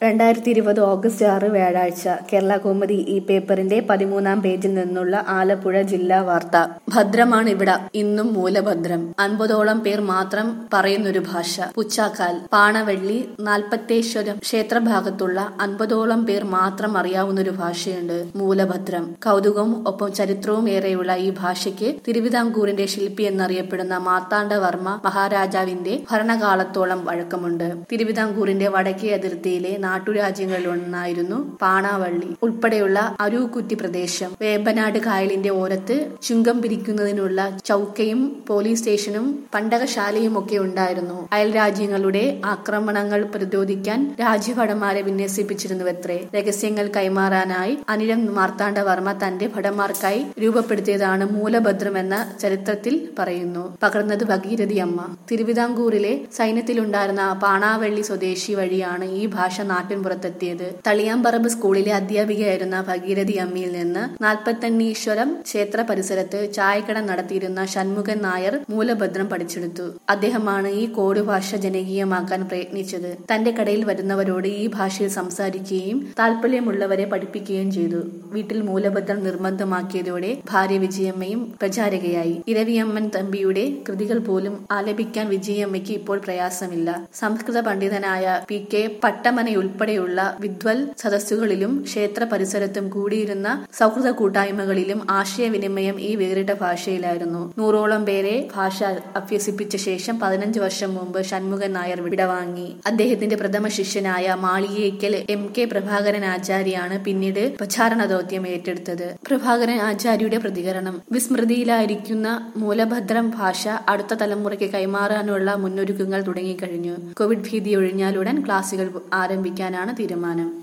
2020 August 6 വ്യാഴാഴ്ച കേരളകൗമുദി ഈ പേപ്പറിന്റെ 13-ാം പേജിൽ നിന്നുള്ള ആലപ്പുഴ ജില്ലാ വാർത്ത. ഭദ്രമാണിവിട ഇന്നും മൂലഭദ്രം. 50ഓളം പേർ മാത്രം പറയുന്നൊരു ഭാഷ. പുച്ചാക്കാൽ, പാണവള്ളി, നാൽപ്പത്തേശ്വരം ക്ഷേത്രഭാഗത്തുള്ള 50ഓളം പേർ മാത്രം അറിയാവുന്നൊരു ഭാഷയുണ്ട് മൂലഭദ്രം. കൗതുകവും ഒപ്പം ചരിത്രവും ഏറെയുള്ള ഈ ഭാഷയ്ക്ക് തിരുവിതാംകൂറിന്റെ ശില്പി എന്നറിയപ്പെടുന്ന മാർത്താണ്ഡവർമ്മ മഹാരാജാവിന്റെ ഭരണകാലത്തോളം പഴക്കമുണ്ട്. തിരുവിതാംകൂറിന്റെ വടക്കേ അതിർത്തിയിലെ നാട്ടുരാജ്യങ്ങളിലൊന്നായിരുന്നു പാണാവള്ളി ഉൾപ്പെടെയുള്ള അരൂക്കുറ്റി പ്രദേശം. വേമ്പനാട് കായലിന്റെ ഓരത്ത് ചുങ്കം പിരിക്കുന്നതിനുള്ള ചൌക്കയും പോലീസ് സ്റ്റേഷനും പണ്ടകശാലയും ഒക്കെ ഉണ്ടായിരുന്നു. അയൽരാജ്യങ്ങളുടെ ആക്രമണങ്ങൾ പ്രതിരോധിക്കാൻ രാജ്യഭടന്മാരെ വിന്യസിപ്പിച്ചിരുന്നുവത്രേ. രഹസ്യങ്ങൾ കൈമാറാനായി അനിഴം മാർത്താണ്ഡവർമ്മ തന്റെ ഭടന്മാർക്കായി രൂപപ്പെടുത്തിയതാണ് മൂലഭദ്രം എന്ന ചരിത്രത്തിൽ പറയുന്നു. പകർന്നത് ഭഗീരഥി അമ്മ. തിരുവിതാംകൂറിലെ സൈന്യത്തിലുണ്ടായിരുന്ന പാണാവള്ളി സ്വദേശി വഴിയാണ് ഈ ഭാഷ നാട്ടിൻപുറത്തെത്തിയത്. തളിയാമ്പറമ്പ് സ്കൂളിലെ അധ്യാപികയായിരുന്ന ഭഗീരഥി അമ്മയിൽ നിന്ന് നാൽപ്പത്തണ്ണീശ്വരം ക്ഷേത്ര പരിസരത്ത് ചായക്കട നടത്തിയിരുന്ന ഷൺമുഖൻ നായർ മൂലഭദ്രം പഠിച്ചെടുത്തു. അദ്ദേഹമാണ് ഈ കോഡ് ഭാഷ ജനകീയമാക്കാൻ പ്രയത്നിച്ചത്. തന്റെ കടയിൽ വരുന്നവരോട് ഈ ഭാഷയിൽ സംസാരിക്കുകയും താല്പര്യമുള്ളവരെ പഠിപ്പിക്കുകയും ചെയ്തു. വീട്ടിൽ മൂലഭദ്രം നിർബന്ധമാക്കിയതോടെ ഭാര്യ വിജയമ്മയും പ്രചാരകയായി. ഇരവിയമ്മൻ തമ്പിയുടെ കൃതികൾ പോലും ആലപിക്കാൻ വിജയമ്മയ്ക്ക് ഇപ്പോൾ പ്രയാസമില്ല. സംസ്കൃത പണ്ഡിതനായ PK പട്ടമനയുൾപ്പെടെയുള്ള വിദ്വൽ സദസ്സുകളിലും ക്ഷേത്ര പരിസരത്തും കൂടിയിരുന്ന സൗഹൃദ കൂട്ടായ്മകളിലും ആശയവിനിമയം ഈ വേറിട്ട ഭാഷയിലായിരുന്നു. 100ഓളം പേരെ ഭാഷ അഭ്യസിപ്പിച്ച ശേഷം 15 വർഷം മുമ്പ് ഷൺമുഖൻ നായർ വിടവാങ്ങി. അദ്ദേഹത്തിന്റെ പ്രഥമ ശിഷ്യനായ മാളികയ്ക്കൽ MK പ്രഭാകരൻ ആചാര്യാണ് പിന്നീട് പ്രചാരണ ദൗത്യം ഏറ്റെടുത്തത്. പ്രഭാകരൻ ആചാര്യയുടെ പ്രതികരണം: വിസ്മൃതിയിലായിരിക്കുന്ന മൂലഭദ്രം ഭാഷ അടുത്ത തലമുറയ്ക്ക് കൈമാറാനുള്ള മുന്നൊരുക്കങ്ങൾ തുടങ്ങിക്കഴിഞ്ഞു. കോവിഡ് ഭീതി ഒഴിഞ്ഞാലുടൻ ക്ലാസുകൾ ആരംഭിക്കാനാണ് തീരുമാനം.